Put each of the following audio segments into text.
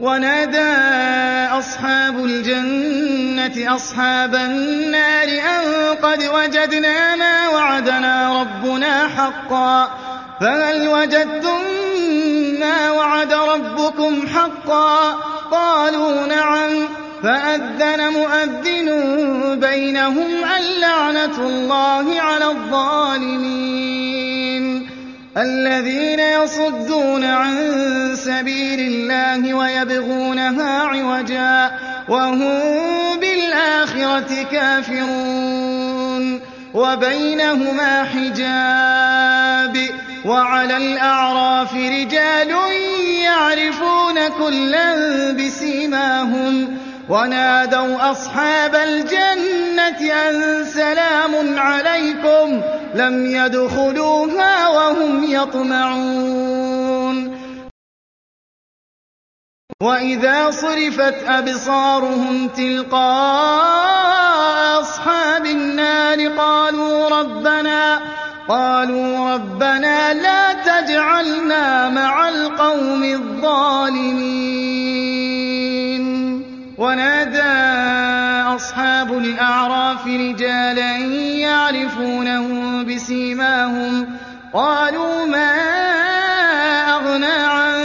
ونادى أصحاب الجنة أصحاب النار أن قد وجدنا ما وعدنا ربنا حقا فهل وجدتم ما وعد ربكم حقا قالوا نعم فأذن مؤذن بينهم اللعنة الله على الظالمين الذين يصدون عن سبيل الله ويبغونها عوجا وهم بالآخرة كافرون وبينهما حجاب وعلى الأعراف رجال يعرفون كلا بسيماهم ونادوا أصحاب الجنة أن سلام عليكم لم يدخلوها وهم يطمعون وإذا صرفت أبصارهم تلقاء أصحاب النار قالوا ربنا لا تجعلنا مع القوم الظالمين ونادى أصحاب الأعراف رجالا يعرفونهم بسيماهم قالوا ما أغنى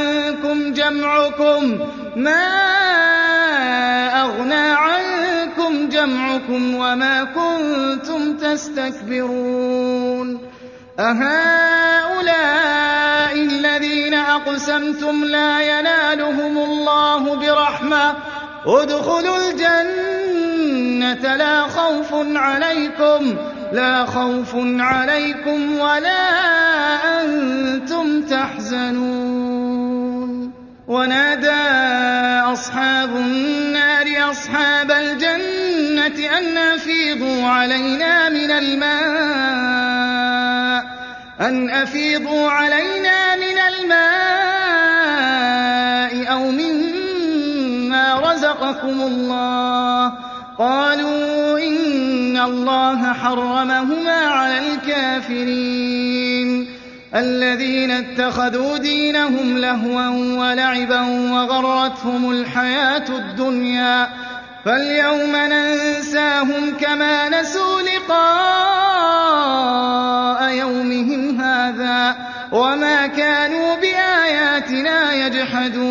عنكم جمعكم وما كنتم تستكبرون أهؤلاء الذين أقسمتم لا ينالهم الله برحمة ادخلوا الجنة لا خوف عليكم ولا أنتم تحزنون ونادى أصحاب النار أصحاب الجنة أن أفيضوا علينا من الماء أو مما رزقكم الله قالوا إن الله حرمهما على الكافرين الذين اتخذوا دينهم لهوا ولعبا وغرتهم الحياة الدنيا فاليوم ننساهم كما نسوا لقاء يومهم هذا وما كانوا بآياتنا يجحدون